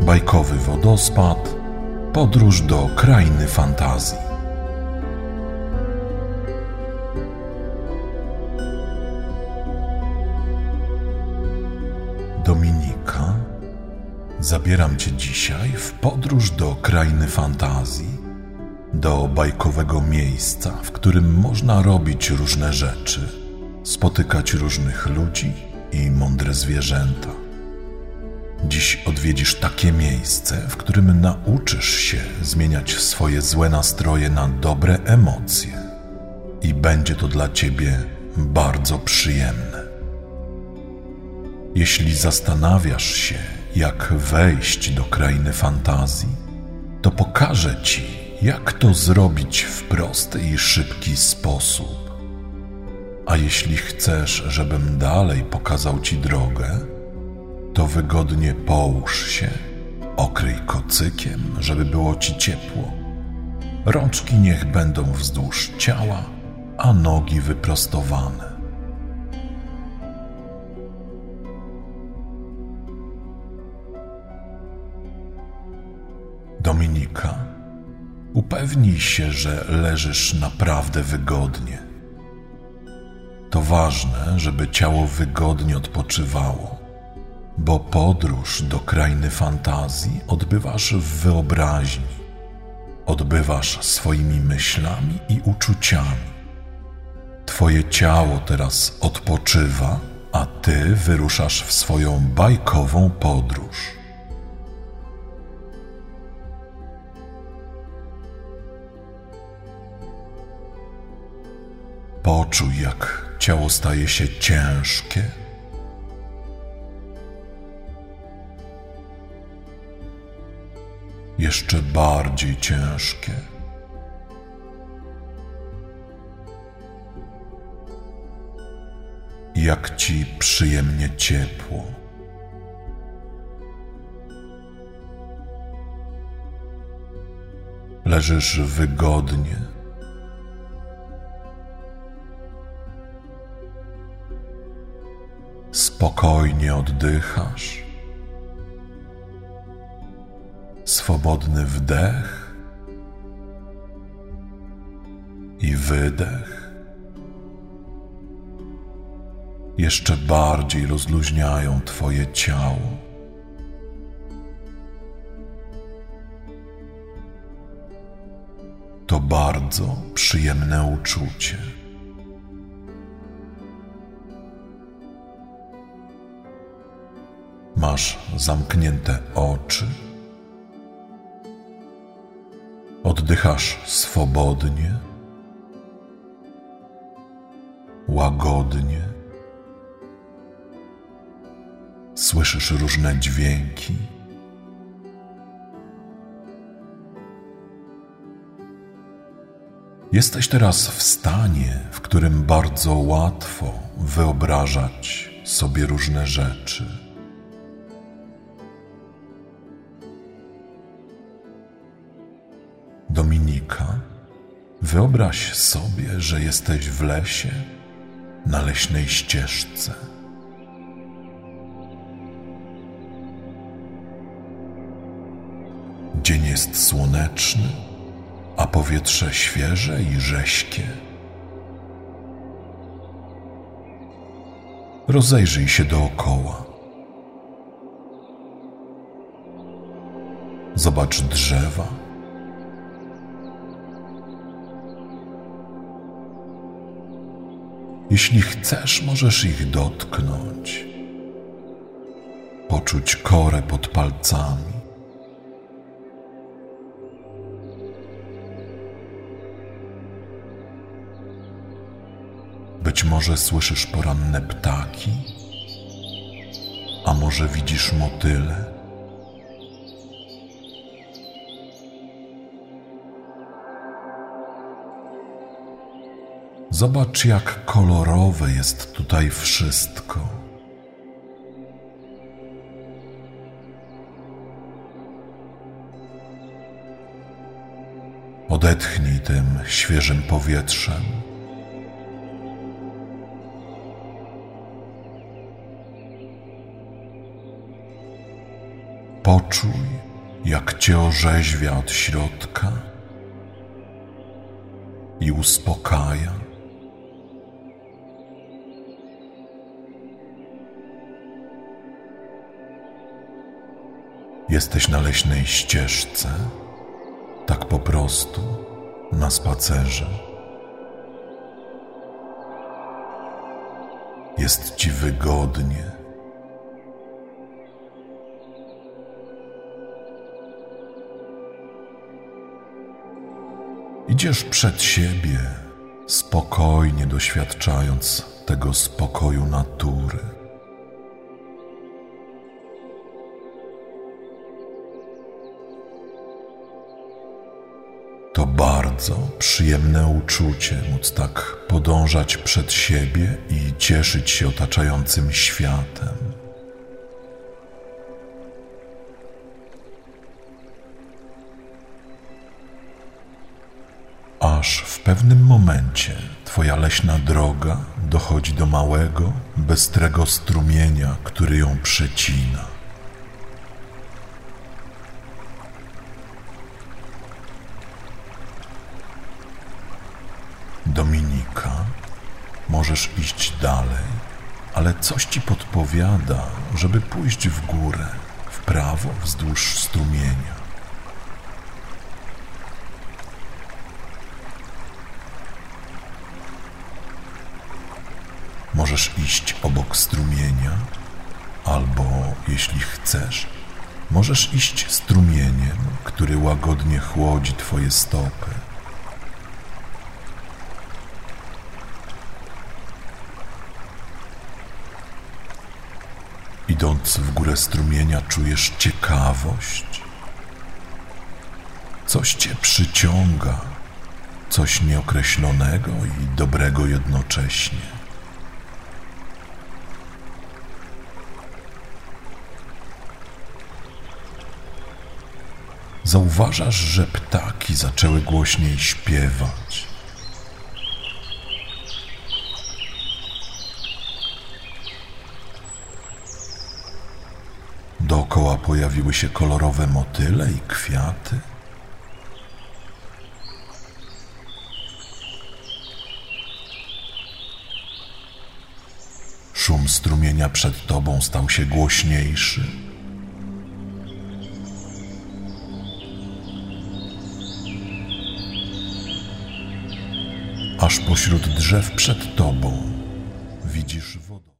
bajkowy wodospad, podróż do krainy fantazji. Dominika, zabieram Cię dzisiaj w podróż do krainy fantazji, do bajkowego miejsca, w którym można robić różne rzeczy, spotykać różnych ludzi i mądre zwierzęta. Dziś odwiedzisz takie miejsce, w którym nauczysz się zmieniać swoje złe nastroje na dobre emocje i będzie to dla Ciebie bardzo przyjemne. Jeśli zastanawiasz się, jak wejść do krainy fantazji, to pokażę Ci, jak to zrobić w prosty i szybki sposób. A jeśli chcesz, żebym dalej pokazał Ci drogę, to wygodnie połóż się, okryj kocykiem, żeby było Ci ciepło. Rączki niech będą wzdłuż ciała, a nogi wyprostowane. Dominika, upewnij się, że leżysz naprawdę wygodnie. To ważne, żeby ciało wygodnie odpoczywało, bo podróż do krainy fantazji odbywasz w wyobraźni, odbywasz swoimi myślami i uczuciami. Twoje ciało teraz odpoczywa, a Ty wyruszasz w swoją bajkową podróż. Poczuj, jak ciało staje się ciężkie. Jeszcze bardziej ciężkie. Jak Ci przyjemnie ciepło. Leżysz wygodnie. Spokojnie oddychasz. Swobodny wdech i wydech jeszcze bardziej rozluźniają Twoje ciało. To bardzo przyjemne uczucie. Masz zamknięte oczy. Oddychasz swobodnie, łagodnie. Słyszysz różne dźwięki. Jesteś teraz w stanie, w którym bardzo łatwo wyobrażać sobie różne rzeczy. Dominika, wyobraź sobie, że jesteś w lesie, na leśnej ścieżce. Dzień jest słoneczny, a powietrze świeże i rześkie. Rozejrzyj się dookoła. Zobacz drzewa. Jeśli chcesz, możesz ich dotknąć, poczuć korę pod palcami. Być może słyszysz poranne ptaki, a może widzisz motyle. Zobacz, jak kolorowe jest tutaj wszystko. Odetchnij tym świeżym powietrzem. poczuj, jak cię orzeźwia od środka i uspokaja. Jesteś na leśnej ścieżce, tak po prostu, na spacerze. Jest ci wygodnie. Idziesz przed siebie, spokojnie doświadczając tego spokoju natury. To bardzo przyjemne uczucie móc tak podążać przed siebie i cieszyć się otaczającym światem. Aż w pewnym momencie twoja leśna droga dochodzi do małego, bystrego strumienia, który ją przecina. Dominika, możesz iść dalej, ale coś ci podpowiada, żeby pójść w górę, w prawo, wzdłuż strumienia. Możesz iść obok strumienia, albo, jeśli chcesz, możesz iść strumieniem, który łagodnie chłodzi twoje stopy. Idąc w górę strumienia, czujesz ciekawość. Coś cię przyciąga, coś nieokreślonego i dobrego jednocześnie. Zauważasz, że ptaki zaczęły głośniej śpiewać. Dookoła pojawiły się kolorowe motyle i kwiaty. Szum strumienia przed tobą stał się głośniejszy. Aż pośród drzew przed tobą widzisz wodę.